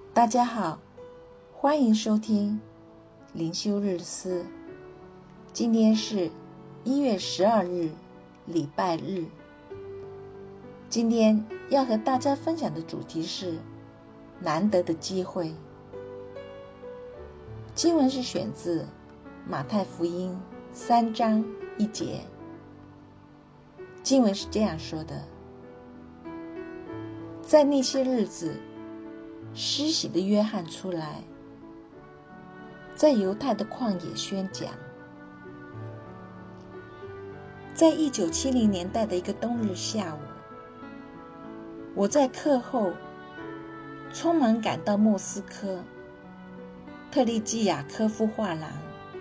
大家好，欢迎收听灵修日思。今天是1月12日，礼拜日。今天要和大家分享的主题是难得的机会。经文是选自马太福音3章1节。经文是这样说的：在那些日子，施洗的约翰出来，在犹太的旷野宣讲。在1970年代的一个冬日下午，我在课后匆忙赶到莫斯科特利季亚科夫画廊，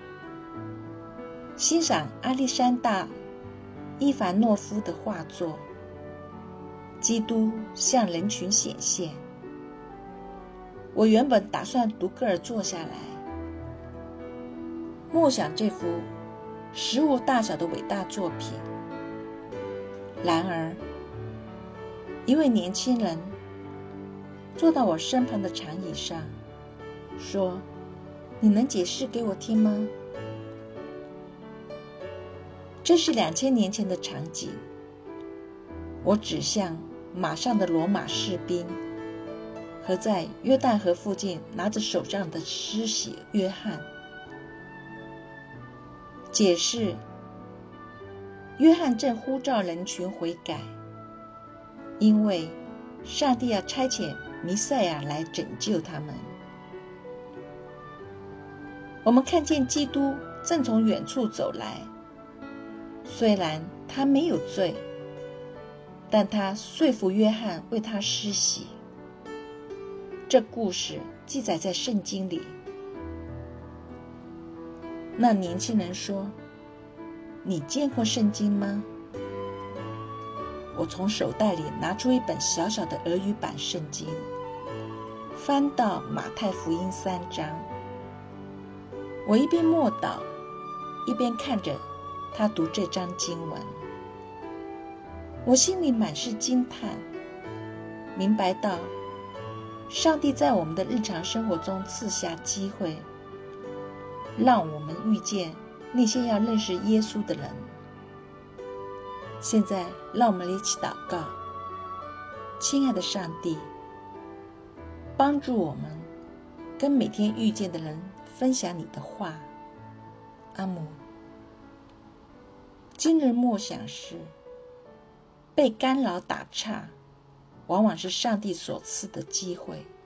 欣赏亚历山大·伊凡诺夫的画作《基督向人群显现》。我原本打算独个儿坐下来，默想这幅实物大小的伟大作品。然而，一位年轻人坐到我身旁的长椅上，说：“你能解释给我听吗？”这是2000年前的场景。我指向马上的罗马士兵和在约旦河附近拿着手杖的施洗约翰，解释约翰正呼召人群悔改，因为上帝要差遣弥赛亚来拯救他们。我们看见基督正从远处走来，虽然他没有罪，但他说服约翰为他施洗。这故事记载在圣经里。那年轻人说：“你见过圣经吗？”我从手袋里拿出一本小小的俄语版圣经，翻到马太福音3章。我一边默祷，一边看着他读这章经文。我心里满是惊叹，明白到上帝在我们的日常生活中赐下机会，让我们遇见那些要认识耶稣的人。现在让我们一起祷告。亲爱的上帝，帮助我们跟每天遇见的人分享你的话。阿们。今日默想是：被干扰打岔往往是上帝所赐的机会。